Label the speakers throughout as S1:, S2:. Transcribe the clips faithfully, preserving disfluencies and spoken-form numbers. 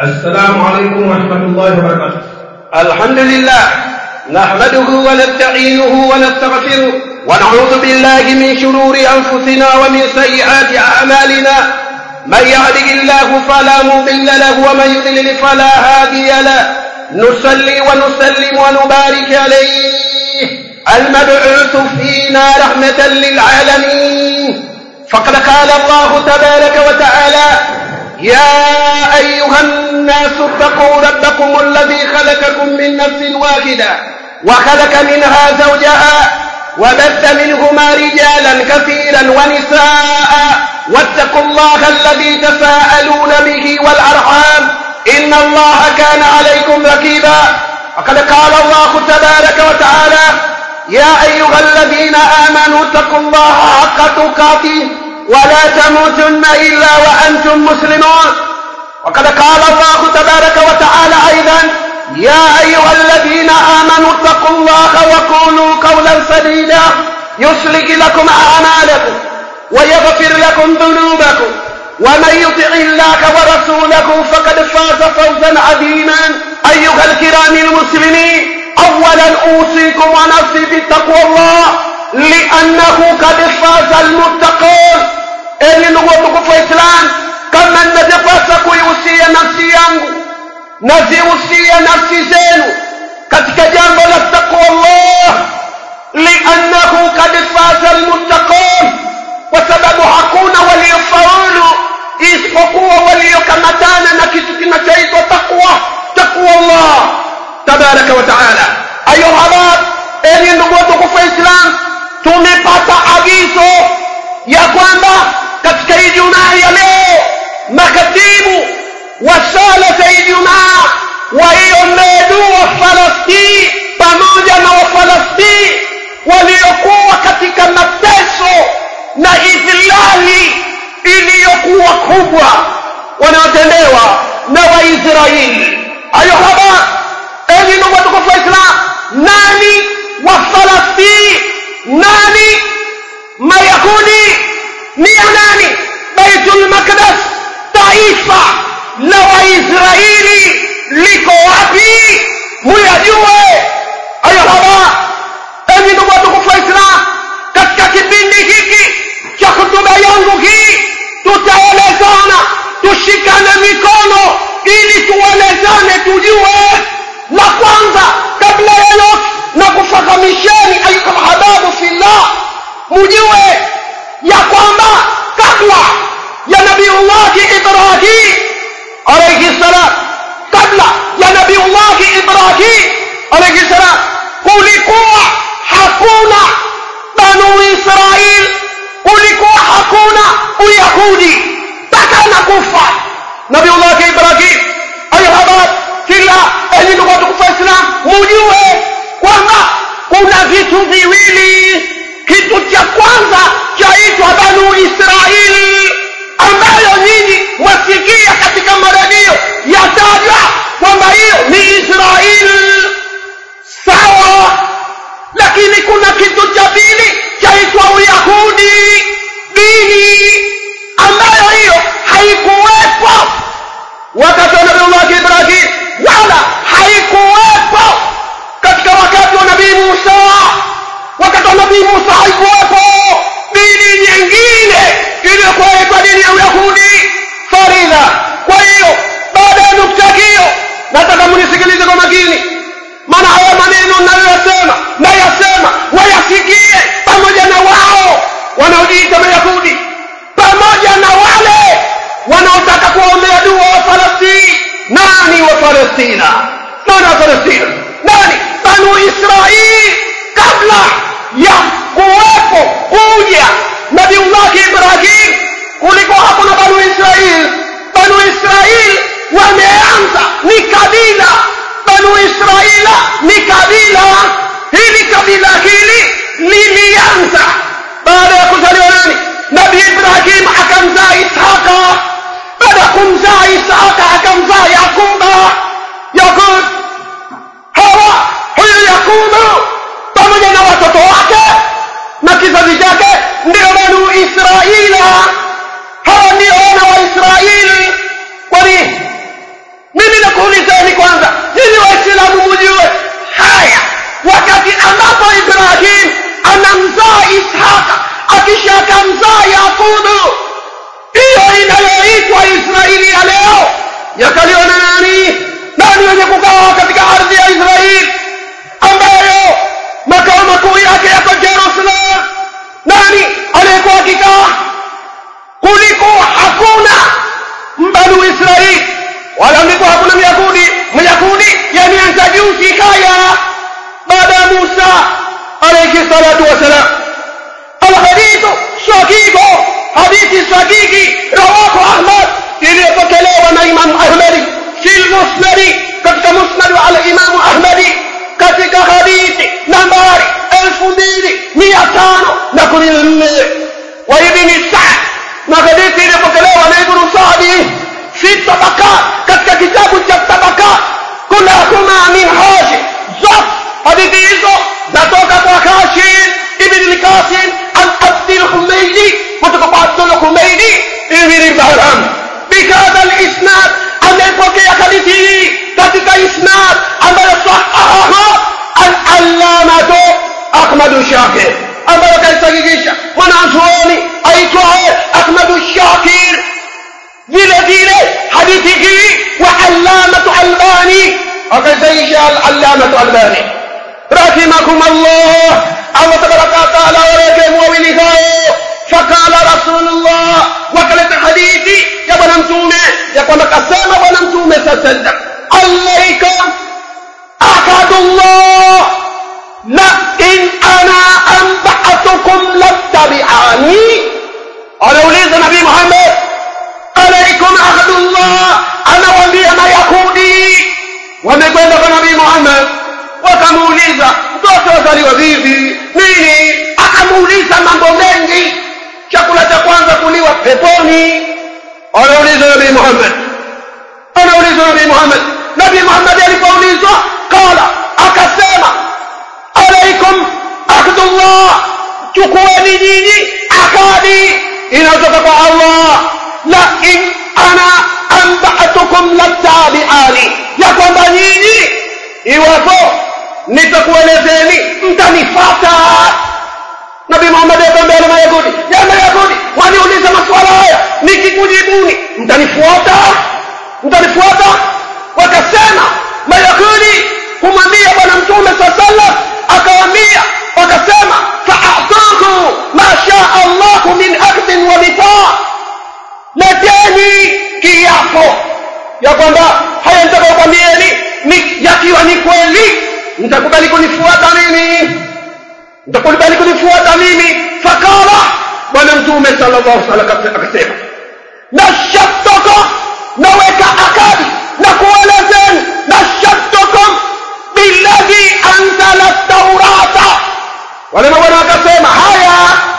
S1: السلام عليكم ورحمة الله وبركاته.
S2: الحمد لله نحمده ونستعينه ونستغفره ونعوذ بالله من شرور أنفسنا ومن سيئات أعمالنا. من يهده الله فلا مضل له ومن يضلل فلا هادي له. نصلي ونسلم ونبارك عليه المبعوث فينا رحمة للعالمين. فقد قال الله تبارك وتعالى: يا أيها الناس اتقوا ربكم الذي خلقكم من نفس واحدة وخلق منها زوجها وبث منهما رجالا كثيرا ونساء واتقوا الله الذي تساءلون به والأرحام إن الله كان عليكم رقيبا. وقد قال الله تبارك وتعالى: يا أيها الذين آمنوا اتقوا الله حق تقاته ولا تموتن إلا وأنتم مسلمون. وقد قال الله تبارك وتعالى أيضا: يا أيها الذين آمنوا اتقوا الله وقولوا قولا سديدا يصلح لكم أعمالكم ويغفر لكم ذنوبكم ومن يطع الله ورسوله فقد فاز فوزا عظيما. أيها الكرام المسلمين، أولا أوصيكم ونفسي بتقوى الله لأنه قد فاز المتقون. Enyi ndugu watukufu wa Islam, kama ninajipasa kuihusia nafsi yangu nazihusia nafsi zenu katika jambo la taqwa Allah, liannahu kad faza almuttaqun, kwa sababu hakuna waliofaulu isipokuwa waliokamatana na kitu kinachoitwa taqwa, taqwa Allah tabaraka wa taala. Ayuha, enyi ndugu watukufu wa Islam, tumepata agizo ya kwamba katika Ijumaa ya leo makatibu wa sala za Ijumaa waiombee dua Falastini pamoja na Wafalastini waliokuwa katika mateso na idhilali iliyokuwa kubwa wanaotendewa na Waisraeli. Ayuha, enyi ndugu watukufu wa Islam, nani Wafalastini? Nani Mayahudi? Ni nani? Baitul Maqdis, taifa la Waisraeli liko wapi? Muyajue. Ayuha, enyi ndugu watukufu wa Islam, katika kipindi hiki cha hotuba yangu hii tutaelezana, tushikane mikono ili tuelezane, tujue. La kwanza, kabla ya yote na kufahamisheni ayuha hababu fillah, mujue ya kwamba kabla ya Nabiullahi Ibrahim alayhi salam, kabla ya Nabiullahi Ibrahim alayhi salam, kulikuwa hakuna Banu Israil, kulikuwa hakuna Uyahudi mpaka nakufa Nabiullahi Ibrahim. Ayuha, kila enyi ndugu watukufu wa Islam, mujue kwamba kuna vitu viwili. Kitu cha kwanza chaitwa Banu Israil, ambayo nyinyi mwasikia katika maredio yatajwa kwamba hiyo ni Israel, sawa. Lakini kuna kitu cha pili chaitwa Uyahudi, dini ambayo hiyo haikuwepo wakati wa Nabii Ibrahim wala haikuwepo katika wakati wa Nabii Musa. Wakati wa Nabii Musa haikuwepo dini nyingine iliyokuwa inaitwa dini ya Uyahudi faridha. Kwa hiyo baada ya nukta hiyo, nataka mnisikilize kwa makini, maana haya maneno ninayosema na yasema wayasikie pamoja na wao wanaojiita Mayahudi, pamoja na wale wanaotaka kuombea dua wa Falastini. Nani wa Palestina? Nani wa Palestina? Nani? Banu Israili. Kabla ya kuwepo kuja Nabiullahi Ibrahim kulikuwa hakuna Banu Israili. Banu Israili wameanza ni kabila, Banu Israila ni kabila. Hili kabila hili lilianza baada ya kuzaliwa nani? Nabii Ibrahim akamzaa Ishaqa. Baada ya kumzaa Ishaqa akamzaa Yakuba. Yakub, hawa huyu Yakubu pamoja na watoto wake na kizazi chake ndio Banu Israila. Hawa ndio wana wa Israeli. Kwani yakaliwa na nani? Nani wenye kukaa katika ardhi ya Israeli ambayo makao makuu yake yako Jerusalem? Nani aliyekuwa akikaa? Kuliko hakuna mbanu Israeli wala mliko hakuna Myahudi. Myahudi yameanza juzi kaya baada ya Musa alayhi salatu wasalam. Alhadithu sahihu, hadithi sahihi rawahu Ahmad, iliyopokelewa na Imam Ahmad fil Musnad, katika Musnad wa al-Imam Ahmad, katika hadithi nambari elfu mbili mia tano na kumi na nne. Wa Ibn Sa'd, na hadithi iliyopokelewa na Ibn Sa'd fi Tabaqat, katika kitabu cha Tabaqat, kulahuma min Hashim. Zote hadithi hizo natoka kwa Hashim ibn al-Qasim al-Abdi al-Humaydi, kutoka kwa Abdul Humaydi ibn al-Bahram. Bikadha al-isnad, amepokea hadithi hii katika isnad ambayo sahaha al-allamatu Ahmad Shakir, ambayo kaisahihisha mwanazuoni aitwaye Ahmad Shakir. vile vile hadithi hii wa allamatu Albani akasahihisha al-allamatu Albani rahimakum Allah. Allah tabaraka wa taala warehemu wawili hao. Fakala Rasulullah, wakaleta hadithi ya bwana mtume ya kwamba kasema bwana mtume sallallahu alayka akadullah la in ana anba'atukum lattabi'ani. Anauliza Nabii Muhammad, alaikum ahadullah, anawaambia Mayahudi wamekwenda kwa Nabii Muhammad wakamuuliza mtoto wazaliwa vipi nini, akamuuliza mambo mengi. Chakula cha kwanza kuliwa peponi. Anauliza Nabii Muhammad, anauliza Nabii Muhammad. Nabii Muhammad alipoulizwa kala, akasema alaikum akdullah, chukueni nyinyi akadi inatoka kwa Allah. La in ana anba'atukum lattabi'ani, ya kwamba nyinyi iwapo nitakuelezeni mtanifuata. Nabii Muhammad akamwambia na Mayahudi, ya Mayahudi waniuliza maswala haya, nikikujibuni mtanifuata? Mtanifuata? Wakasema Mayahudi kumwambia bwana mtume sallallahu alaihi wasallam, akawaambia wakasema fa'atuhu ma shaa Allah min akhdin wa liqa, leteni kiapo ya kwamba haya nitakayokwambieni ni yakiwa ni kweli mtakubali kunifuata mimi, mtakubali kunifuata mimi. Fakala bwana mtume sallallahu alaihi wasallam akasema, nashattaka, naweka akadi na kuelezeni, nashattakum billadhi anzala at-taurata. Wale mabwana wakasema haya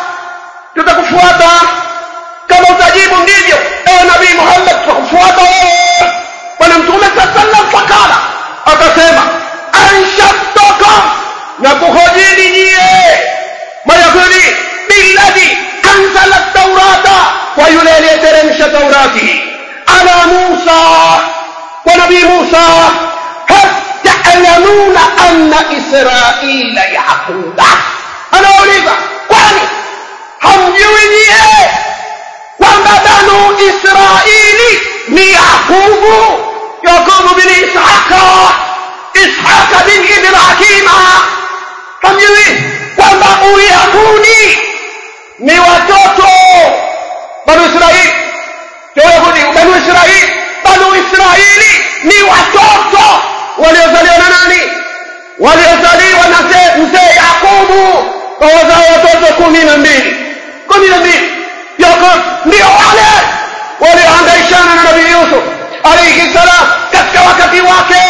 S2: tutakufuata kama utajibu ndivyo ewe Nabii Muhammad, tutakufuata wewe. Bwana mtume sallallahu alaihi wasallam fakala akasema, anshattaka, na kuhojini nyie Mayahudi billadhi anzala at-taurata, kwa yule aliyeteremsha Taurati ala Musa, kwa Nabii Musa. Hal ta'lamuna anna Israila yaquba, anauliza kwani hamjui nyie kwamba banu Israili ni Yaqubu, Yaqubu bin Ishaqa, Ishaqa bin Ibrahima? Hamjui kwamba Uyahudi ni watoto banu Israili? Yahudi banu Israili, banu Israili ni watoto waliozaliwa na nani? Waliozaliwa na mzee Yaqubu, kwa wazao watoto kumi na mbili. Kumi na mbili Yaqubu ndio wale waliohangaishana na Nabii Yusuf alayhi salam katika wakati wake.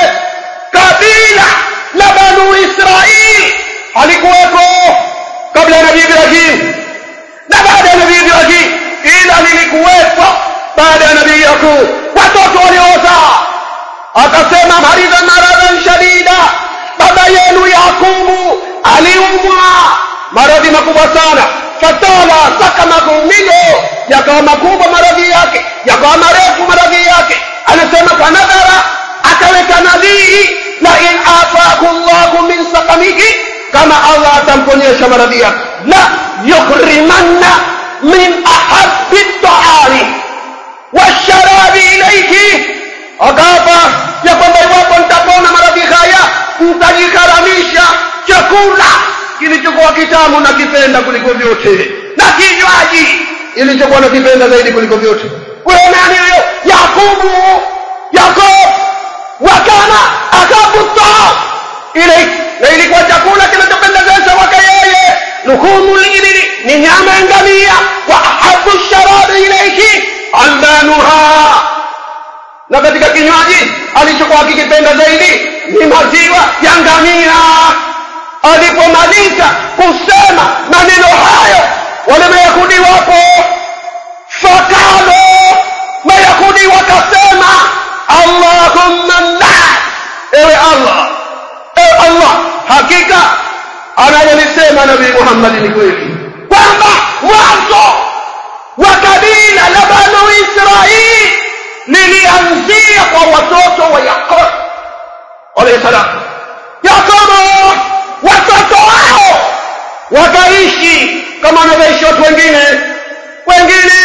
S2: Kabila la banu Israili halikuwepo kabla ya Nabii Ibrahim na baada ya Nabii Ibrahim, ila lilikuwepo baada ya Nabii Yakub, watoto waliozaa. Akasema maridhan maradhan shadida, baba yenu Yakubu aliumwa maradhi makubwa sana. Fatala sakamakum minhu, yakawa makubwa maradhi yake, yakawa marefu maradhi yake. Anasema fanadhara, akaweka nadhiri, la in afaku Allahu min sakamihi, kama Allah atamponyesha maradhi yake, la yukrimanna min ahabbi at-ta'ami wash-sharabi ilayhi. akaapa ya kwamba iwapo mtapona maradhi haya mtajikaramisha chakula kilichokuwa kitamu na kipenda kuliko vyote na kinywaji ilichokuwa na kipenda zaidi kuliko vyote. Wewe nani huyo? Yakubu. Yakob wakana akabuta ile na ilikuwa chakula kinachopendezesha kwake yeye. Luhumul ibli ni nyama ya ngamia, wa ahabu sharabi ilayhi albanuha, na katika kinywaji alichokuwa kikipenda zaidi ni maziwa ya ngamia. Alipomaliza kusema maneno hayo, wale Mayahudi wapo, fakalo Mayahudi wakasema Allahumma la, ewe Allah, ewe Allah, hakika analolisema Nabii Muhammad ni kweli, kwamba mwanzo wa kabila la Banu Israili lilianzia kwa watoto wa Yakob alayhi salam. Yakob watoto wao wakaishi kama wanavyoishi watu wengine. Wengine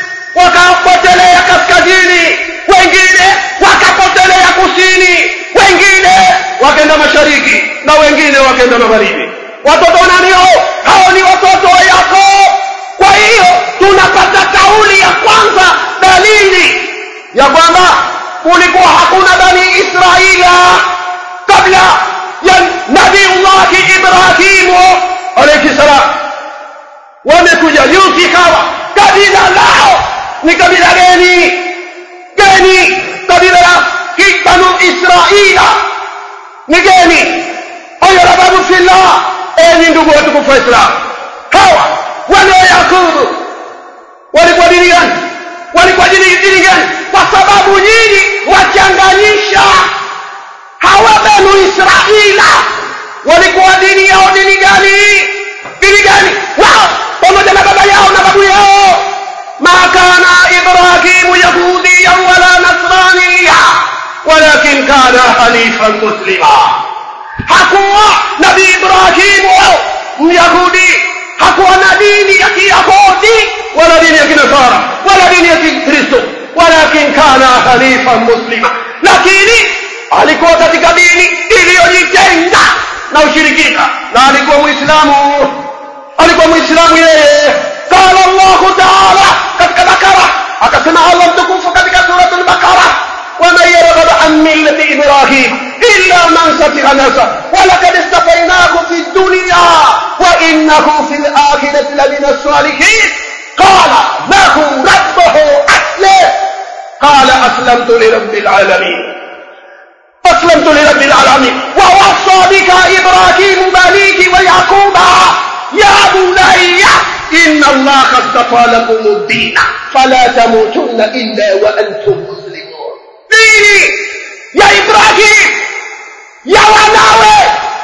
S2: wakapotelea kaskazini, wengine wakapotelea kusini, wengine wakaenda mashariki na wengine wakaenda magharibi. Watoto nani hao? Hao ni watoto wa Yakob. Kwa hiyo tunapata kauli ya kwanza, dalili ya kwamba kulikuwa hakuna Bani Israila kabla ya Nabiullah Ibrahim alayhi salam. Wamekuja yusi hawa, kabila lao ni kabila gani? Gani kabila la Banu Israila ni gani? Ayo rababu fillah, enyi ndugu watukufu wa Islam, hawa wana Yakubu walikuwa dini gani? Walikuwa dini gani? Kwa sababu nyinyi wachanganyisha. Hawa Banu Israila walikuwa dini yao dini gani? Dini gani? Wao pamoja na baba yao na babu yao. Ma kana Ibrahimu yahudiyan wala nasraniya walakin kana hanifan muslima. Hakuwa Nabii Ibrahimu Myahudi, hakuwa na dini ya Kiyahudi wala dini ya Kinasara wala dini ya Kikristo, walakin kana hanifan muslima, lakini alikuwa katika dini iliyojitenga na ushirikina, na alikuwa Muislamu. Alikuwa Muislamu yeye. Qala Allah Ta'ala katika Bakara, akasema Allah mtukufu katika sura al-Baqara, wa man yarghabu an millati Ibrahim illa man safiha nafsa wa laqad istafaynahu fi dunya wa innahu fil akhirati lamina as-salihin. Qala lahu rabbuhu aslim, qala aslamtu li rabbil alamin, أسلمت لرب العالمين. ووصى بك إبراهيم بنيه ويعقوب يا بني إن الله اصطفى لكم الدين فلا تموتن إلا وأنتم مسلمون. ديني يا إبراهيم يا wanawe,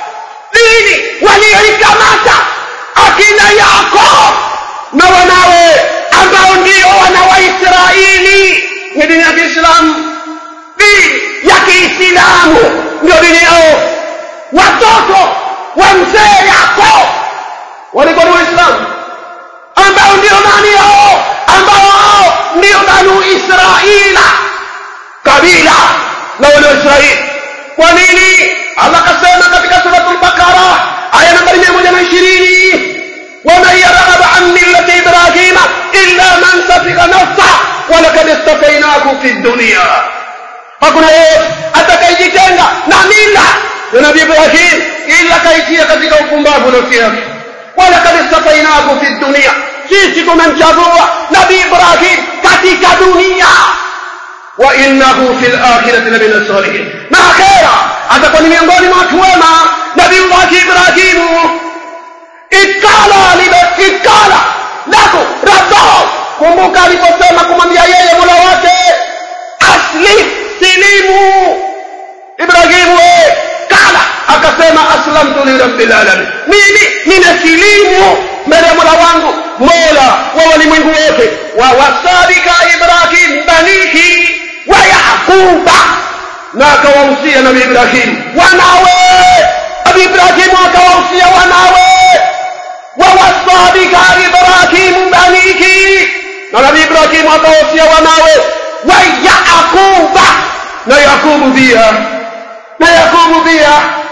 S2: dini walioikamata akina Yakob na wanawe ambao ndio wana wa Israeli ni dini ya Kiislamu. Dini ya Kiislamu ndio dini yao. Watoto wa mzee Yakob walikuwa ni Waislamu ambao ndio nani hao? Ambao ndio Banu Israila, kabila la wana Israeli. Kwa nini? Allah kasema katika sura al-Baqara aya nambari mia moja na ishirini, wa man yarghabu an millati Ibrahima illa man safiha nafsa wa laqad istafaynahu fi dunya. Hakuna yeyote atakayejitenga na mila ya Nabii Ibrahim ila kaitia katika upumbavu na usiafi. Wala kadistafainahu fi dunia, sisi tumemchagua Nabii Ibrahim katika dunia, wa innahu fil akhirati lamina salihin, na akhera atakuwa ni miongoni mwa watu wema. Nabii Ibrahim ikala libe ikala lako rabbahu, kumbuka aliposema kumwambia yeye Mola wake aslim, silimu. Ibrahimu kala akasema aslamtu li rabbil alamin, mimi ninasilimu mbele ya Mola wangu, Mola wa walimwengu wote. Wa wasabika Ibrahim banihi wa Yaquba, na akawahusia Nabii Ibrahim wanawe. Nabii Ibrahim akawahusia wanawe. Wa wasabika Ibrahim banihi, na Nabii Ibrahim akawahusia wanawe. Wa Yaquba, na Yakubu pia, na Yakubu pia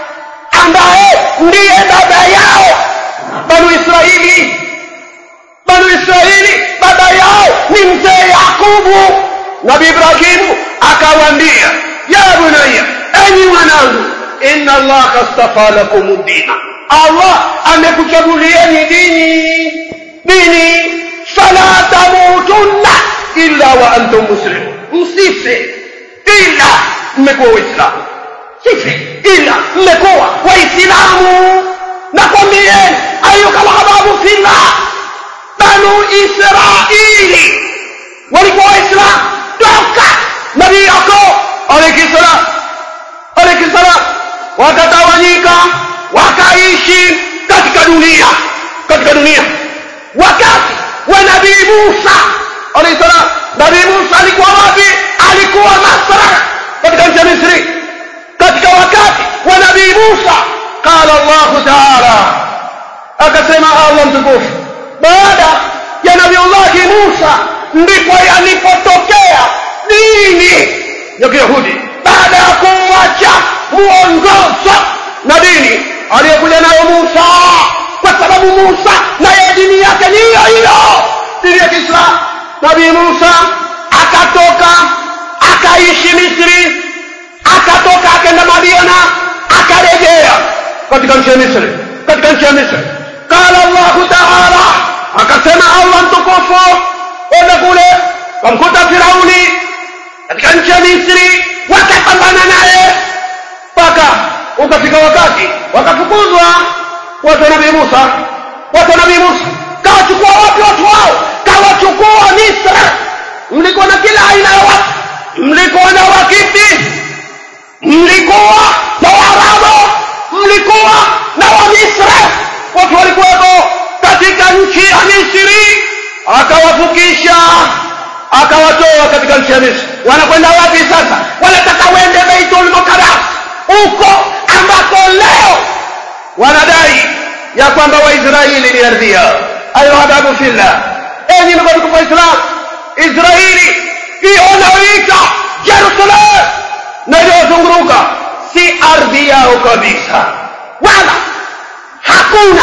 S2: ambaye ndiye baba yao Banu Israili. Banu Israili baba yao ni mzee Yakubu. Nabii Ibrahimu akawaambia, ya bunayya, enyi wanangu, inna Allah astafa lakum dina, Allah amekuchagulieni dini, dini fala tamutunna illa wa antum muslimun, msife ila mmekuwa Waislamu, sife ila mmekuwa Waislamu. Nakwambieni ayuka alhababu fillah, Banu Israili walikuwa Waislamu toka Nabii Yakub alayhi salam alayhi salam, wakatawanyika wakaishi katika dunia katika dunia wakati wa Nabii Musa alayhi salam. Nabii Musa alikuwa wapi? Alikuwa Masra katika nchi ya Misri. Katika wakati wa Nabii Musa qala Allah ta'ala, akasema Allah mtukufu, baada ya Nabii Allah Musa ndipo yalipotokea dini ya Kiyahudi, baada ya kuacha muongozo na dini aliyokuja nayo Musa, kwa sababu Musa na ya dini yake ni hiyo hiyo, dini ya Kiislamu. Nabii Musa akatoka akaishi Misri, akatoka akaenda Madiana, akarejea katika nchi ya Misri, katika nchi ya Misri. Qala Allah ta'ala, akasema Allah mtukufu, wenda kule wamkuta Firauni katika nchi ya Misri, wakapambana naye mpaka ukafika wakati wakafukuzwa watu wa Nabii Musa. Watu wa Nabii Musa kawachukua wapi watu wao? Kawachukua Misri. Mlikuwa na kila aina ya watu, mlikuwa na Wakiti, mlikuwa na Waarabu, mlikuwa na Wamisri. Watu walikuwepo katika nchi ya Misri, akawafukisha akawatoa katika nchi ya Misri. Wanakwenda wapi sasa? Wanataka wende Baitul Muqaddas, huko ambako leo wanadai ya kwamba Waisraeli ni ardhi yao. Ayo hababu fillah, enyi ndugu wa Islam, Israeli hiyo inayoita Jerusalem na iliyozunguruka si ardhi yao kabisa, wala hakuna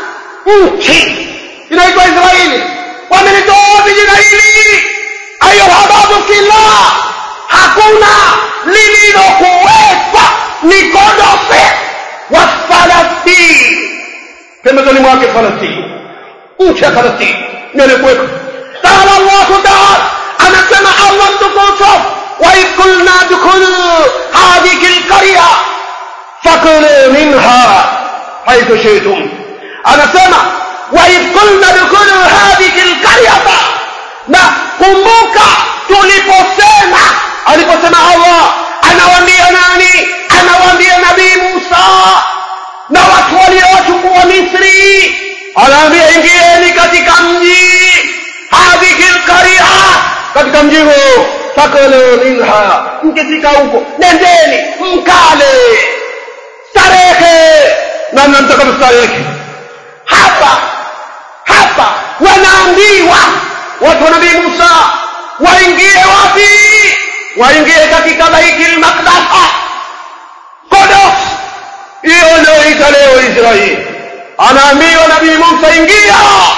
S2: nchi inaitwa Israeli. Wamelitoa vijina hili, ayo hababu fillah, hakuna lililokuwepo ni Kodofe wa Falastini, pembezoni mwake Falastini, nchi ya Falastini ndio ilikuwepo. Qala Allah ta'ala, anasema Allah mtukufu, wa ikulna dukulu hadhihi alqarya fakulu minha haythu shi'tum. Anasema wa ikulna dukulu hadhihi alqarya, na kumbuka tuliposema, aliposema Allah anawaambia nani? Anawaambia Nabii Musa na watu waliochukua Misri, anawaambia ingieni katika mji hadhihi alqarya, katika mji huo, fakulu minha, mkifika huko nendeni mkale starehe na mnamtaka starehe. Hapa hapa wanaambiwa watu wa Nabii Musa waingie wapi? Waingie katika Baitul Maqdis, Qudus, hiyo ndio italeo Israeli. Anaambiwa Nabii Musa, ingia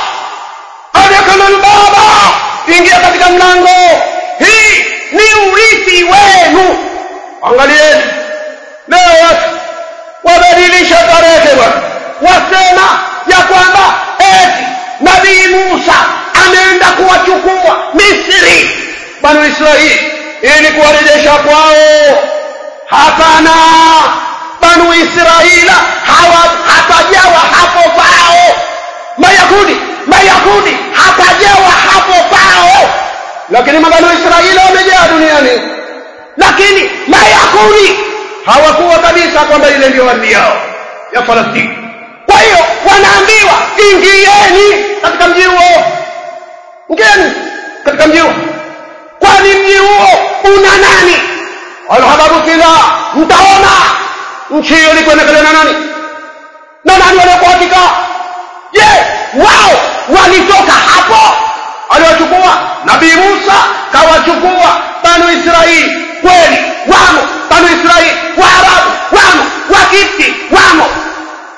S2: adakana baba, ingia katika mlango, hii ni urithi wenu. Angalieni leo wabadilisha tarehe, wasema ya kwamba eti Nabii Musa anaenda kuwachukua Misri Banu Israeli ili kuwarejesha kwao. Hapana, Banu Israeli hawa hatajawa hapo pao. Mayahudi Mayahudi hatajawa hapo pao, lakini Banu Israeli wamejaa duniani. Lakini Mayahudi hawakuwa kabisa kwamba ile ndio ardhi yao ya Falastini. Kwa hiyo wanaambiwa ingieni katika mji huo, ingieni katika mji huo. Kwani mji huo una nani? Alhababu fillah, mtaona nchi hiyo ilikuwa inakaliwa na nani na nani waliokuwa katika. Je, wao walitoka hapo? Aliwachukua Nabii Musa, kawachukua Banu Israeli kweli, wa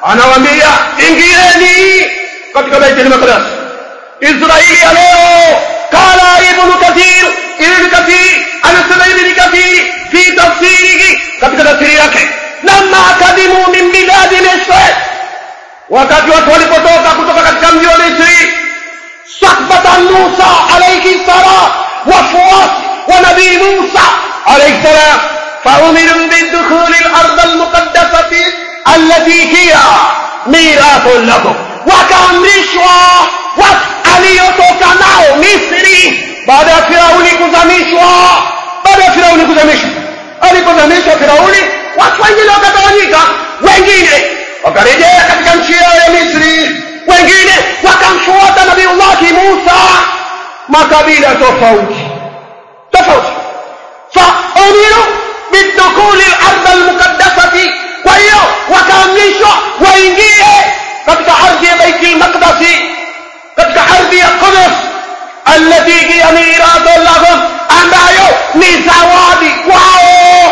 S2: anawaambia ingieni katika Baitul Maqdis. Israeli ya leo, qala Ibn Kathir, Ibn Kathir anasema Ibn Kathir fi tafsirihi, katika tafsiri yake, lamma kadimu min biladi Misr, wakati watu walipotoka kutoka katika mji wa Misri, sakbatan Musa alayhi salam wafuasi wa nabii Musa alayhi salam, فأمروا بالدخول الأرض المقدسة التي هي ميراث لهم, wakaamrishwa waliotoka nao Misri baada ya Firauni kuzamishwa. Baada ya Firauni kuzamishwa, alipozamishwa Firauni, watu wengine wakatawanyika, wengine wakarejea katika nchi yao ya Misri, wengine wakamfuata Nabiiullah Musa, makabila tofauti tofauti. فأمروا بالدخول الأرض المقدسة, kwa hiyo wakaamrishwa waingie katika ardhi ya Baitul Maqdis, katika ardhi ya Qudus, alladhi hiya mirathun lahum, ambayo ni zawadi kwao.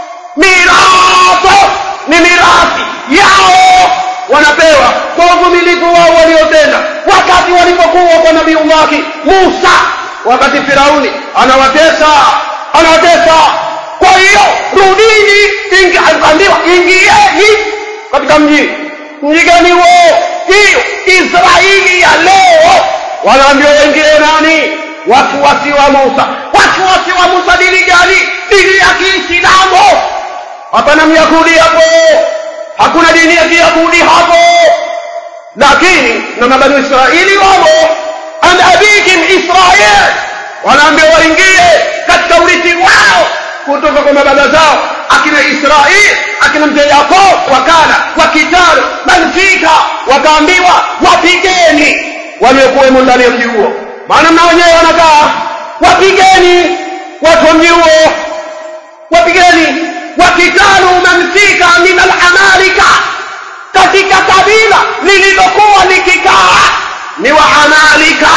S2: Mirathu ni mirathi yao, wanapewa kwa uvumilivu wao waliotenda wakati walipokuwa kwa Nabiiullah Musa, wakati Firauni anawatesa anawatesa. Kwa hiyo rudini, ingiambiwa ingieni katika mji. Mji gani huo? Hiyo Israeli ya leo. Wanaambiwa waingie nani? Wafuasi wa Musa. Wafuasi wa Musa dini gani? Dini ya Kiislamu. Hapana Myahudi hapo, hakuna dini ya Kiyahudi hapo, lakini na mabani Israeli wao, an abihim Israel, wanaambiwa waingie katika urithi wao kutoka kwa baba zao, akina Israeli, akina mzee Yakob. Wakala wakitaru manfika, wakaambiwa wapigeni waliokuwa ndani ya mji huo, maana na wenyewe wanakaa. Wapigeni watu wa mji huo, wapigeni. Wakitaru manfika min al-amalika, katika kabila lililokuwa likikaa ni wa Amalika,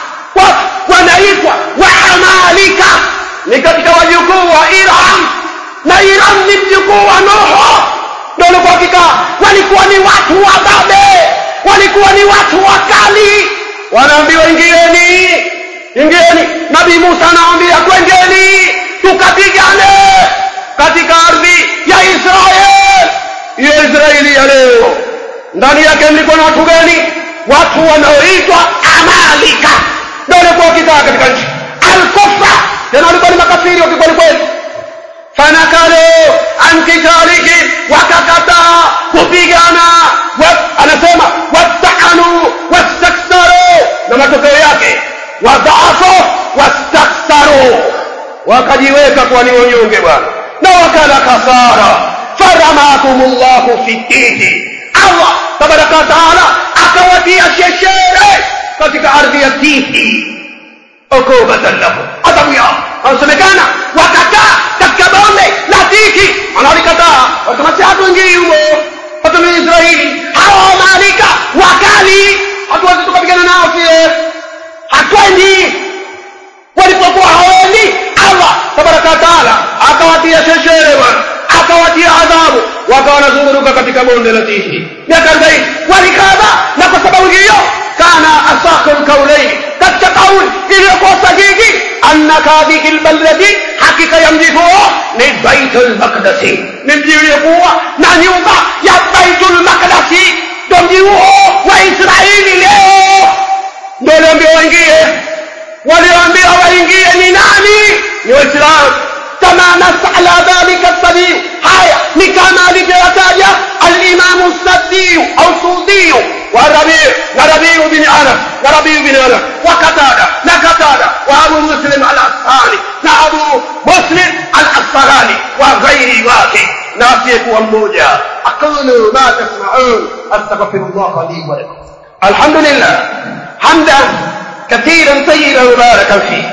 S2: wanaitwa wa Amalika, ni katika wajukuu wa Iram, na Iram ni mjukuu wa Nuh. Ndio walikuwa kikaa, walikuwa ni watu wa babe, walikuwa ni watu wakali. Wanaambiwa ingieni, ingieni. Nabii Musa anawaambia kwendeni tukapigane katika ardhi ya Israeli. Hiyo Israeli ya leo, ndani yake mlikuwa na watu gani? Watu wanaoitwa Amalika, ndio walikuwa kikaa katika nchi al-Kufra, tena walikuwa ni makafiri wa kweli kweli. Fanakalu an qitalihim, wakakataa kupigana. Anasema watahanu wastaksaru, na matokeo yake wadhaafu wastaksaru, wakajiweka kwa ni wanyonge bwana, na wakala kasara. Faramakumullahu fi dini, Allah tabaraka wa taala akawatia sheshere katika ardhi ya Tihi, ukubatan lahu, adhabu yao. Anasemekana wakakaa katika bonde la Tihi, wanalikataa, wakamasi hatu wengine huo, watu wa Israeli. Hawa Amalika wakali, hatuwezi tukapigana nao pia, hatwendi. Walipokuwa hawendi, Allah tabaraka wa taala akawatia sheshere bwana, akawatia adhabu, wakawa wanazunguruka katika bonde la Tihi miaka arobaini. Walikadha, na kwa sababu hiyo kana asaqul kaulain, katika kauli iliyokuwa sahihi, anna hadhihi albaladi, hakika ya mji huo ni Baitul Maqdis, ni mji uliokuwa na nyumba ya Baitul Maqdis. Ndio mji huo wa Israeli leo. Ndio walioambiwa waingie, walioambiwa waingie ni nani? Ni Waislamu. Kama nasala dhalika sabiu, haya ni kama alivyotaja al-Imam as-Saddi au Sudi wa Rabi' wa Rabi' bin Anas wa Rabi' bin Anas wa Qatada na Qatada wa Abu Muslim al-Asfahani na Abu Muslim al-Asfahani wa ghairi wake, na asiyekuwa mmoja. Aqulu ma tasma'un, astaghfirullah li wa lakum. Alhamdulillah hamdan kathiran tayyiban mubarakan fihi,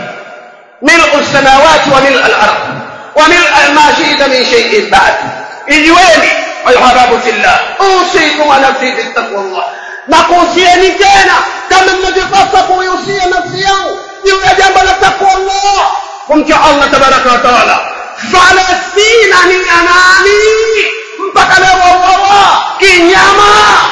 S2: ملء السماوات وملء الأرض وملء ما شئت من شيء بعد. إجواني أيها الأحباب في الله، أوصيكم ونفسي بتقوى الله. نقوصيني تena kama mnavyopaswa kuihusia nafsi yangu juu ya jambo la takwa Allah, kumcha Allah tabaraka wa taala. Falastina ni nani mpaka leo wao kinyama?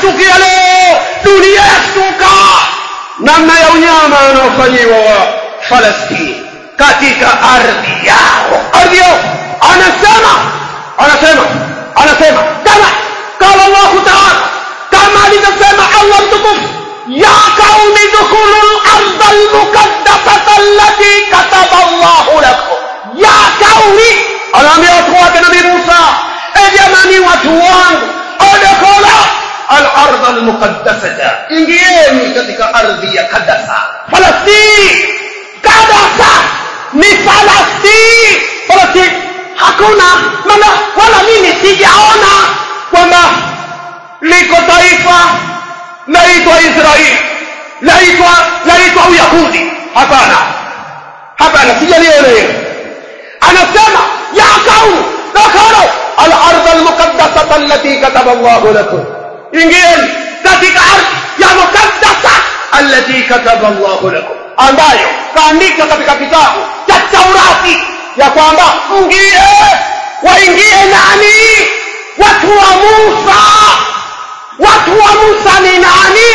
S2: yashtukia leo, dunia yashtuka namna ya unyama unaofanyiwa wa Falastini katika ardhi yao. Ardhi yao anasema anasema anasema kama kama Allah Ta'ala, kama alivyosema Allah mtukufu, ya qaumi dukhulul ardhal muqaddasata allati kataba Allahu lakum. Ya qaumi, anaambia watu wake Nabii Musa, e jamani watu wangu, adkhula al-ardh al-muqaddasata, ingieni katika ardhi ya Kadasa. Falastini, Kadasa ni Falastini. Falastini hakuna maana, wala mimi sijaona kwamba liko taifa laitwa Israeli, laitwa laitwa Uyahudi. Hapana, hapana, sijaliona hiyo. Anasema ya qaum dakhalu al-ardh al-muqaddasata allati kataba Allahu lakum, ingieni katika ardhi ya mukaddasa allati kataba Allahu lakum, ambayo kaandika katika kitabu cha Taurati ya kwamba ingie waingie nani? Watu wa Musa. Watu wa Musa ni nani?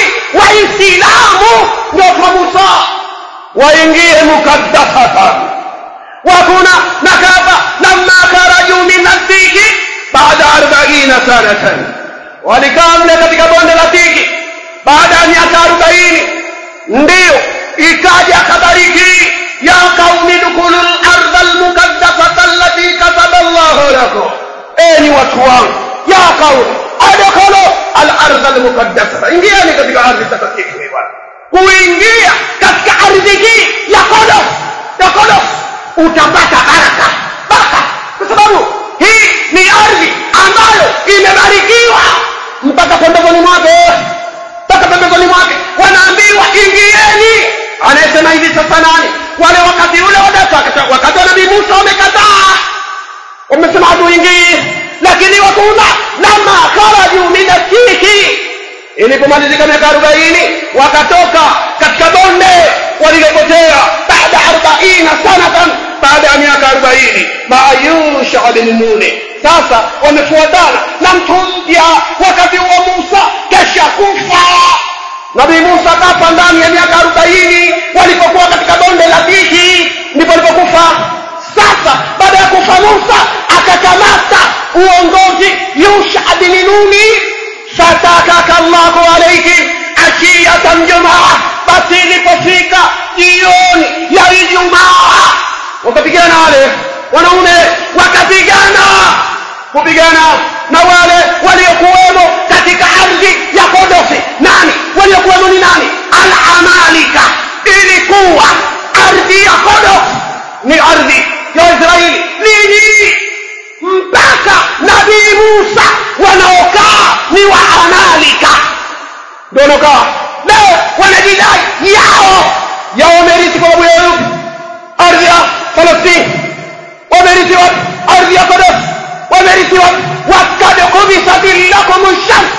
S2: Waislamu ndio wa Musa, waingie mukaddasatan. Wakuna nakaba lamma kharaju min ad-diki baada arobaini sanatan, walikamle katika bonde la Diki baada ya miaka arobaini, ndio ikaja habari hii, ya qaumi dukhulul ardhal muqaddasata allati kataba Allahu lakum. Enyi watu wangu, ya qaumi adkhulu al-ardhal muqaddasata, ingieni katika ardhi takatifu. Kuingia katika ardhi hii ya Qudus, ya Qudus utapata baraka, baraka, kwa sababu hii ni ardhi ambayo imebarikiwa mpaka pembezoni mwake, mpaka pembezoni mwake wanaambiwa ingieni. Anasema hivi sasa nani? Wale wakati ule wadaka, wakati wa Nabii Musa wamekataa, wamesema hatuingii, lakini wakuna lama kharaju min ad-diki, ilipomalizika miaka arobaini wakatoka katika bonde walilopotea baada arobaini sanatan, baada ya miaka arobaini maayusha bin Nuni. Sasa wamefuatana na mtu mpya wakati wa Musa kesha kufa. Nabii Musa kafa ndani ya miaka arobaini walipokuwa katika bonde la Diki, ndipo alipokufa. Sasa baada ya kufa Musa akakamata uongozi Yusha bin Nuni. Fatakaka Allahu alayhi ashiyatan jumaa, basi ilipofika jioni ya Ijumaa wakapigana wale wanaume, wakapigana kupigana na wale waliokuwemo katika ardhi ya Qudus. Nani waliokuwemo? Ni nani? Al-Amalika. Ilikuwa ardhi ya Qudus ni ardhi ya Israeli. Nini? Mpaka Nabii Musa wanaokaa ni wa Amalika, ndio wanaokaa leo, wanajidai yao yao wamerithi kwa sababu ardhi ya Falastini. Wamerithi wapi? Ardhi ya Qudus. Wamerithi wapi? Wakad kubisat lakum ash-shams,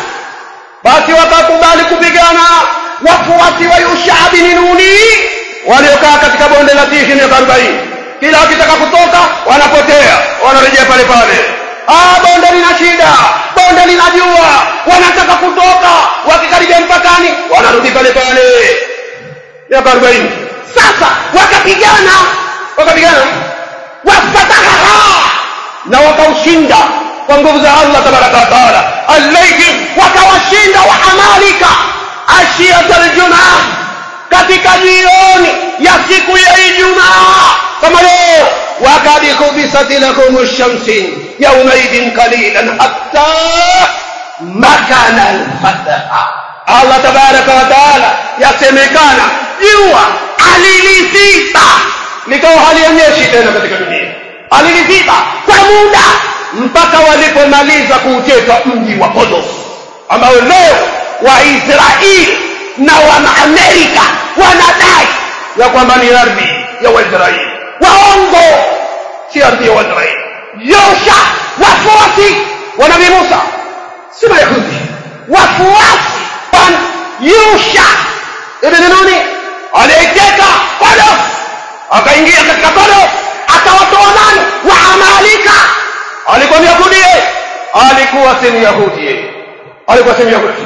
S2: basi wakakubali kupigana wafuasi wa Yusha bin Nuni waliokaa katika bonde la Diki miaka arobaini. Kila wakitaka kutoka wanapotea, wanarejea pale pale. Ah, bonde lina shida, bonde linajua, wanataka kutoka, wakikaribia mpakani wanarudi pale pale. Miaka arobaini. Sasa wakapigana, wakapigana wafataha na wakaushinda kwa nguvu za Allah tabaraka wa taala. Alayhi wakawashinda wa Amalika ashiyatul jumaa, katika jioni ya siku ya Ijumaa kama leo. Wakad kubisat lakum ash-shamsi yawmaidin qalilan hatta makana al-fataha. Allah tabaraka wa taala yasemekana jua alilifita likawa halionyeshi tena katika dunia, alilifita kwa muda mpaka walipomaliza kuuteka mji wa Qudus, ambao leo Waisraeli na Waamerika wanadai ya kwamba ni ardhi ya Waisraeli. Waongo, si ardhi ya Waisraeli. Yosha, wafuasi wa Nabii Musa, si Mayahudi, wafuasi wa Yusha ibn Nuni aliiteka Qudus, akaingia katika Qudus, akawatoa nani? Wa Amalika. Alikuwa Myahudi, alikuwa si Myahudi, alikuwa si Myahudi.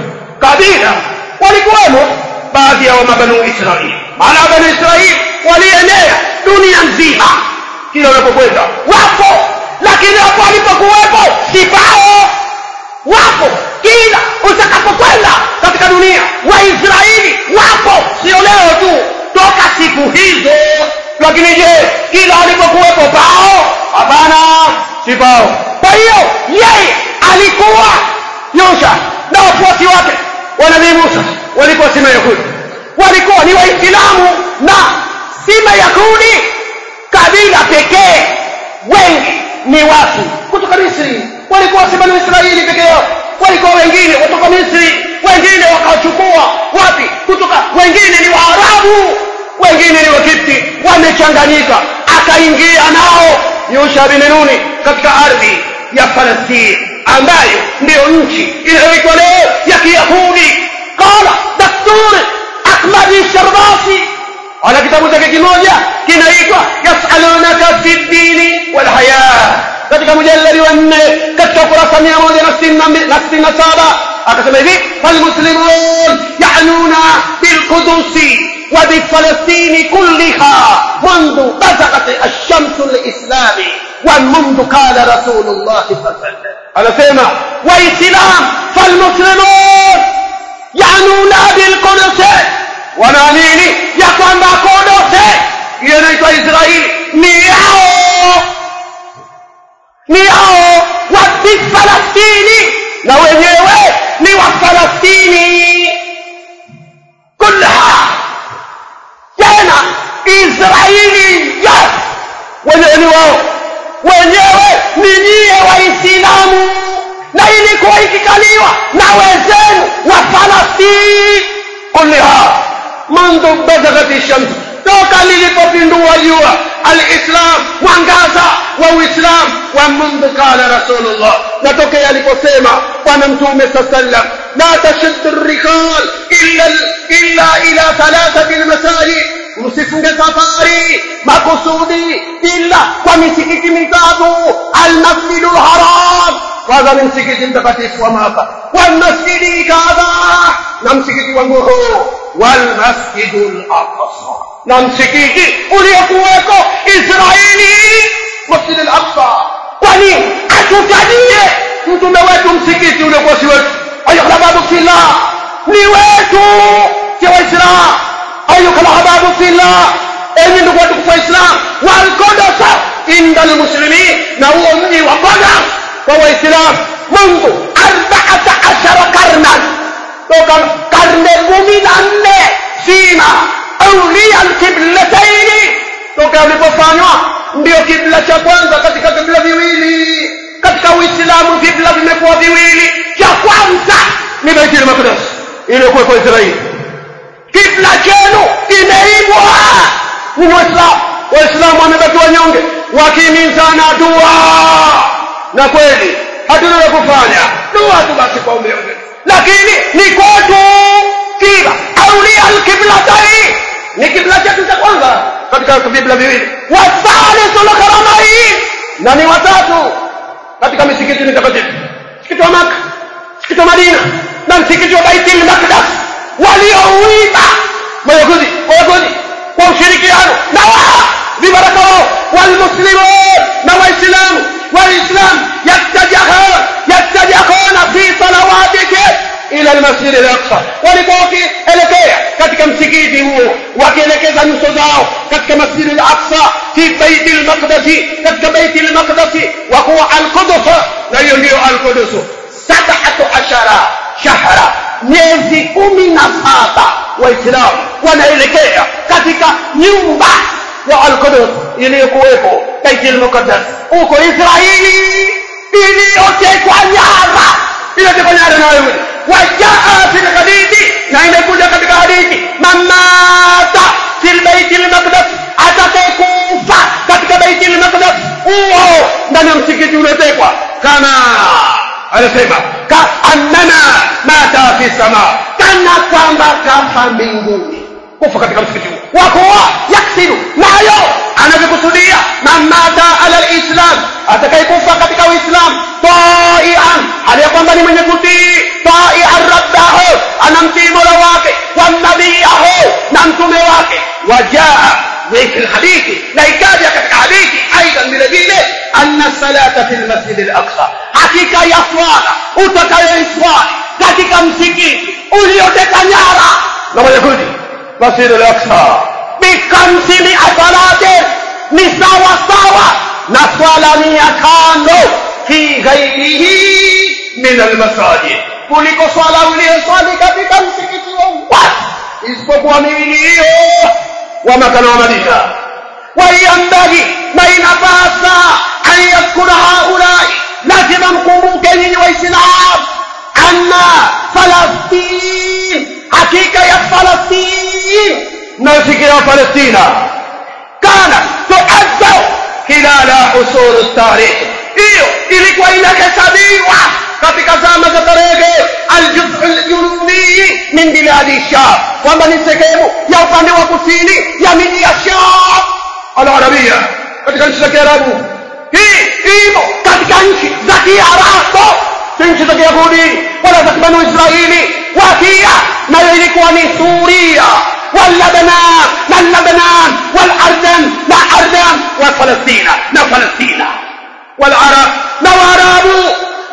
S2: kabila walikuwemo baadhi ya mabanu Israeli. Maana banu Israeli walienea dunia nzima, kila walipokwenda wapo, lakini hapo walipokuwepo sipao wapo, kila utakapokwenda katika dunia Waisraeli wapo, sio leo tu, toka siku hizo. Lakini je, kila walipokuwepo pao? Hapana, sipao. Kwa hiyo yeye alikuwa Yosha na wafuasi wake wa Nabii Musa walikuwa si Mayahudi, walikuwa ni Waislamu na si Mayahudi. Kabila pekee wengi ni watu kutoka Misri, walikuwa si Bani Israeli pekee yao, walikuwa wengine kutoka Misri, wengine wakachukua wapi kutoka, wengine ni Waarabu, wengine ni Wakipti, wamechanganyika. Akaingia nao Yosha bin Nuni katika ardhi ya Palestina ambayo ndio nchi inayoitwa leo ya Kiyahudi. Qala Daktari Ahmad Sharbasi ana kitabu chake kimoja kinaitwa Yasalunaka fi dini wal haya, katika mujalladi wa nne katika ukurasa mia moja na sitini na saba akasema hivi: falmuslimun ya'nuna bilqudusi wa bifalastini kulliha mundu bazagat ash-shamsu lislami wa mundu qala rasulullah sallallahu alaihi wasallam. anasema Waislam falmuslimun ya'nuna bilqudusi, wanaamini ya kwamba Kudus hiyo inaitwa Israeli ni yao, ni yao. Wa bifalastini, na wenyewe ni wa Falastini kullaha, tena Israeli yes, wenyewe ni wao, wenyewe ni nyie Waislamu, na ilikuwa ikikaliwa na wenzenu wa Falastini kullaha mundu bazagati shamsu, toka lilipopindua jua al-Islam, mwangaza wa Uislamu, wa mundu qala Rasulullah, na tokea aliposema bwana Mtume sallam, la tashuddu ar-rihal illa illa ila thalathati al-masajid, msifunge safari makusudi illa kwa misikiti mitatu: al-Masjid al-Haram, kwanza ni msikiti mtakatifu wa Maka, wal masjidi kadha, na msikiti wa Nguho, wal masjidul aqsa, na msikiti uliokuweko Israeli, Masjid al-Aqsa. Kwani atutajie mtume wetu msikiti uliokuwa si wetu? Ayuha babu fillah, ni wetu, si Waislamu. Ayuha babu fillah, enyi ndugu wetu kwa Islam, wal Qudus inda al-muslimin, na huo mji wa Qudus kwa Waislamu mungu arbaata ashara karnan, toka karne kumi na nne, sima awliya al-qiblataini, toka ulipofanywa ndio kibla cha kwanza katika kibla viwili katika Uislamu. Kibla vimekuwa viwili, cha kwanza ni Baitul Maqdis iliyokuwa kwa Israeli. Kibla chenu imeibwa ni Waislamu. Waislamu wamebaki wanyonge wakimizana dua, na kweli hatuna la kufanya, dua tu basi kwa umeonge, lakini ni kwetu kibla aulia al-qiblatayn, ni kibla chetu cha kwanza katika kibla viwili. Wathalithu al-haramayn, na ni watatu katika misikiti mitakatifu: msikiti wa Makka, msikiti wa Madina, na msikiti wa Baitul Maqdis. Waliouiba Mayahudi Wayahudi kwa ushirikiano na wao vibaraka wao walmuslimun, na Waislamu Waislamu yatajahuna yatajahuna fi salawatihim ila al-Masjid al-Aqsa, walikuwa wakielekea katika msikiti huo, wakielekeza nyuso zao katika Masjid al-Aqsa, fi Bait al-Maqdis, katika Bait al-Maqdis wa huwa al-Qudus, na hiyo ndio al-Qudus. sab'atu ashara shahra, miezi kumi na saba Waislamu wanaelekea katika nyumba ya al-Qudus iliyokuwepo Bait al-Maqdis huko Israeli, iliyotekwa nyara, iliyotekwa nyara na Wayahudi. Wajaa fil hadithi, na imekuja katika hadithi, mamata fil Bait al-Maqdis, atakayekufa katika Bait al-Maqdis huo ndani ya msikiti uliotekwa, kama anasema ka annana mata fi sama, kana kwamba kafa mbinguni, kufa katika msikiti huo. Wako yaksidu nayo anavyokusudia mamata ala al-Islam, atakayekufa katika Uislamu taian, hali ya kwamba ni mwenye kutii ta'i'an rabbahu, anamtii mola wake, wa nabiyahu, na mtume wake. Wajaa ذيك الحديث لا يكاد katika hadithi aidha vile vile anna salata fil masjid al-aqsa, hakika ya swala utakayoiswali katika msikiti ulioteka nyara na Wayahudi masjid al-aqsa bikamsi mi'asalati, ni sawa sawa na swala mia tano fi ghairihi min al-masajid, kuliko swala uliyoswali katika msikiti wowote isipokuwa miwili hiyo wa Makka na Madina. Wayambagi mainapasa an yadhkura haulai, lazima mkumbuke nyinyi Waislamu anna Falastin, hakika ya Falastin nasikia ya Palestina kana tuaddu khilala usul at-tarikh, hiyo ilikuwa inahesabiwa katika zama za tarehe al-juz' al-junubi min biladi Sham, kwamba ni sehemu ya upande wa kusini ya miji ya Sham al-Arabia, katika nchi za Kiarabu. Hii imo katika nchi za Kiarabu, si nchi za Kiyahudi wala za Banu Israili. Wakia nayo ilikuwa ni Suria wal Lebanon na Lebanon wal Ardan na Ardan wa Palestina na Palestina wal Arab na Waarabu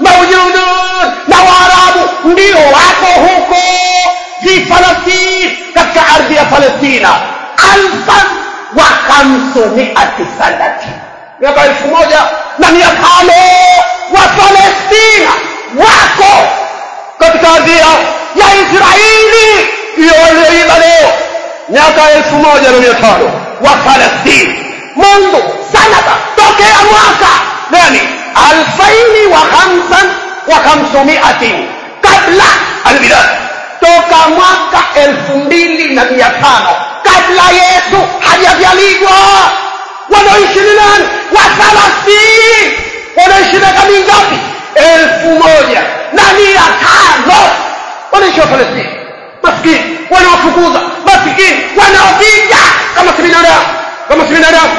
S2: mawjudun, na Waarabu ndio wako huko fi Palestina, katika ardhi ya Palestina alfan wa khamsumiati sanati, miaka elfu moja na mia tano wa Palestina wako katika ardhi ya Israeli hiyo iliyoiba leo, miaka elfu moja na mia tano wa Palestina mundu sanata, tokea mwaka gani alfaini wa khamsan wa khamsumiati kabla albilad, toka mwaka elfu mbili na mia tano kabla Yesu hajazaliwa. Wanaishi ni nani? Wa Palestina. Wanaishi miaka mingapi? elfu moja na mia tano wanaishi wa Palestina. Maskini wanawafukuza, maskini wanawapiga kama si binadamu, kama si binadamu.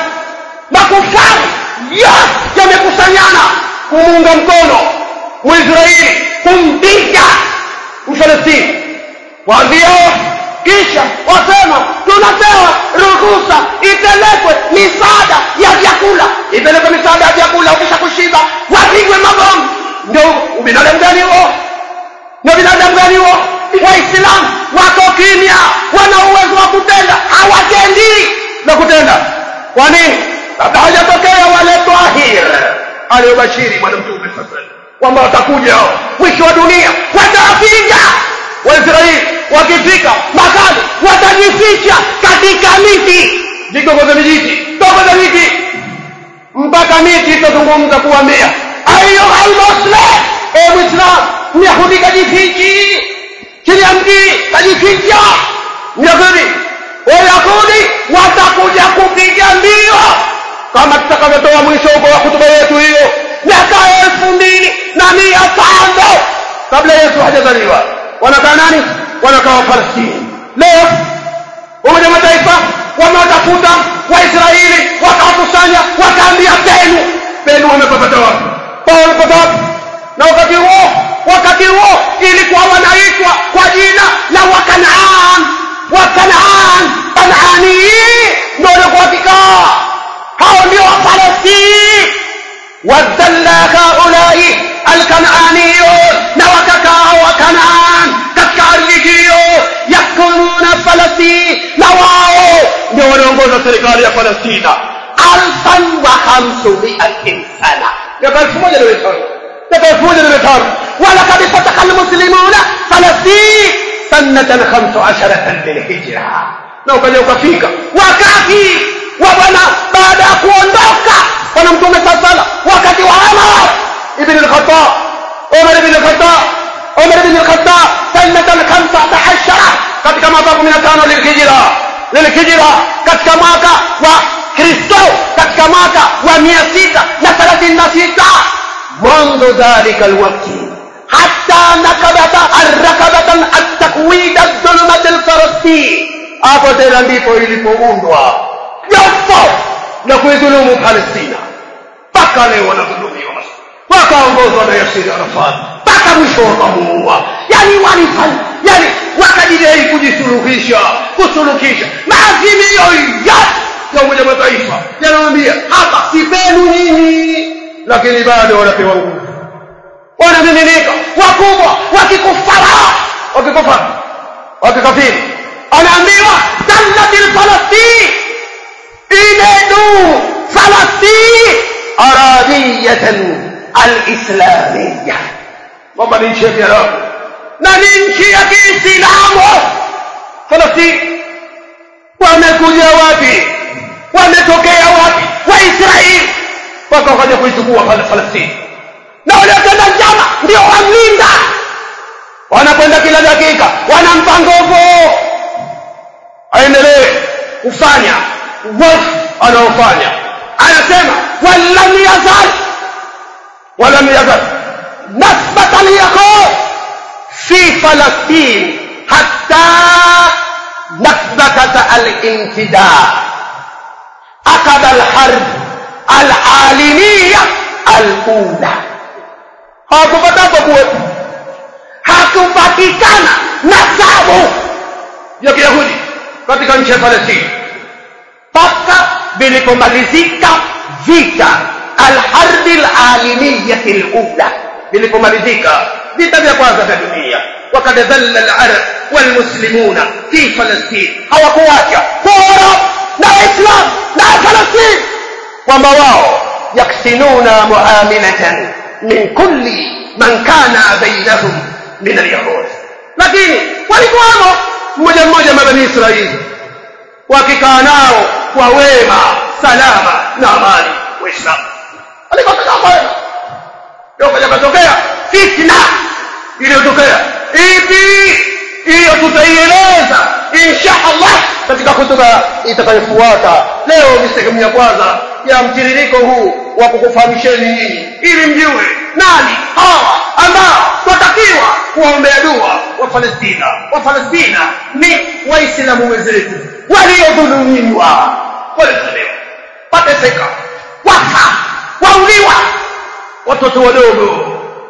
S2: Makufari yote yamekusanyana kumuunga mkono Mwisraeli, kumpiga Mfalestina wavio, kisha wasema tunapewa ruhusa ipelekwe misaada ya vyakula, ipelekwe misaada ya vyakula, ukisha kushiba wapigwe mabomu. Ndio ubinadamu gani huo? Ndio binadamu gani huo? Waislamu wako kimya, wana uwezo wa kutenda, hawatendi na kutenda. Kwa nini? Kabla hajatokea wale tahir aliyobashiri bwana Mtume sasa kwamba watakuja mwisho wa dunia, watapiga Waisraeli. Wakifika makali watajificha katika miti, vigogo vya miti, toka za miti, mpaka miti itazungumza kuambia ayo al-muslim, e Muislam, Myahudi kajifichi chini ya mti, kajificha Myahudi. Wayahudi watakuja kupiga mbio kama tutakavyotoa mwisho huko wa hutuba yetu hiyo, miaka elfu mbili na mia tano kabla Yesu hajazaliwa. Wanakaa nani? Wanakaa wa Palestina. Leo Umoja wa Mataifa wamewatafuta Waisraeli, wakawakusanya, wakaambia penu penu wamepata wapi? Paul Potap. Na wakati huo wakati huo ilikuwa wanaitwa kwa jina la Wakanaan. Wakanaan, Kanaani ndio walikuwa kikaa, hao ndio wa Palestina. Wadalla haulai al-Kanaaniyun, na wakakaa wa Kanaan katika ardhi hiyo, yakununa Palestina, na wao ndio wanaongoza serikali ya Palestina alfan wa khamsumiati sana, miaka elfu moja na mia tano, miaka elfu moja na mia tano. Walakad fataka al-muslimuna Palestina sanatan khamsa asharatan lilhijra, na ukaja ukafika wakati wa bwana baada ya kuondoka bwana Mtume sala, wakati wa Umar ibn al-Khattab, Umar ibn al-Khattab, Umar ibn al-Khattab sanatan khamsa ashara, katika mwaka kumi na tano lilhijra, lilhijra katika mwaka wa Kristo, katika mwaka wa mia sita na thelathini na sita. Mundu dhalika alwaqti hatta nakabata arrakabatan at-takwid ad-dhulmat al-Falastin, hapo tena ndipo ilipoundwa jopo la kuidhulumu Palestina. Mpaka leo wanadhulumiwa, wakaongozwa na Yasir Arafat, mpaka na mwisho wakamuua. Yani walifanya, yani wakajidai kujisuluhisha, kusuluhisha maazimio yote ya Umoja wa Mataifa yanawaambia hapa si penu nyinyi, lakini bado wanapewa nguvu, wanamiminika wakubwa wakikufara, wakikufara, wakikafiri. Anaambiwa dallatil Falastin inadu Falastin aradiyatan al-islamiyya, kwamba ni nchi ya Kiarabu na ni nchi ya Kiislamu. Falastin wamekuja wapi? Wametokea wapi? Waisraeli mpaka wakaja kuichukua Palestina, na waliotenda njama ndio wamlinda, wanakwenda kila dakika, wanampa nguvu aendelee kufanya wafu anaofanya. Anasema walam yazal walam yazal nasbata liyaqul fi Falastin hatta nasbata al-intida akada al-harb al-alimiyya al-ula. Hakupata kuwepo, hakupatikana nasabu ya Kiyahudi katika nchi ya Palestina mpaka vilipomalizika vita al-harb al-alimiyya al-ula, vilipomalizika vita vya kwanza vya dunia. وقد ذل العرب والمسلمون في فلسطين, hawakuacha kuona na Islam na Palestina kwamba wao yaksinuna muaminatan min kulli man kana bainahum min al-yahud. Lakini walikuwa mmoja mmoja mabani Israeli wakikaa nao kwa wema, salama na amani Waislamu. Alipotaka kwenda ndio kujatokea fitna iliyotokea hivi, hiyo tutaieleza insha Allah katika kutuba itakayofuata. Leo ni sehemu ya kwanza ya mtiririko huu wa kukufahamisheni nyinyi ili mjue nani hawa ambao watakiwa kuombea dua wa Palestina. Wa Palestina ni Waislamu wenzetu waliodhulumiwa, waliotolewa, wateseka, wafa, wauliwa, watoto wadogo,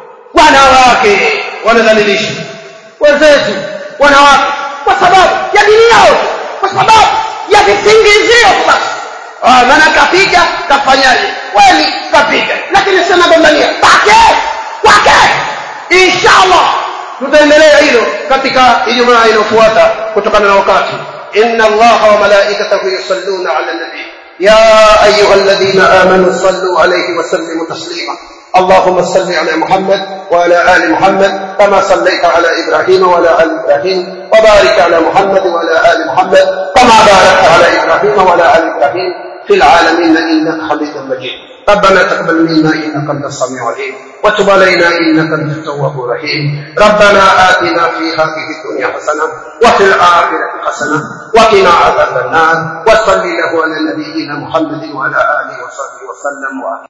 S2: wanawake wanadhalilishwa, wenzetu wanawake kwa sababu ya dini yao, kwa sababu ya visingizio. Basi ah, maana kapiga kafanyaje? Kweli kapiga, lakini sema gombania pake kwake. Inshallah tutaendelea hilo katika Ijumaa inayofuata kutokana na wakati. Inna Allaha wa malaikatahu yusalluna ala nabi ya ayyuhalladhina amanu sallu alayhi wa sallimu taslima. اللهم صل على محمد وعلى آل محمد كما صليت على إبراهيم وعلى آل إبراهيم، وبارك على محمد وعلى آل محمد كما باركت على إبراهيم وعلى آل إبراهيم في العالمين إنك حميد مجيد. ربنا تقبل منا إنك أنت السميع العليم وتب علينا إنك أنت التواب الرحيم. ربنا آتنا في هذه الدنيا حسنة وفي الآخرة حسنة وقنا عذاب النار. وصل له على نبينا محمد وعلى آله وصحبه وسلم.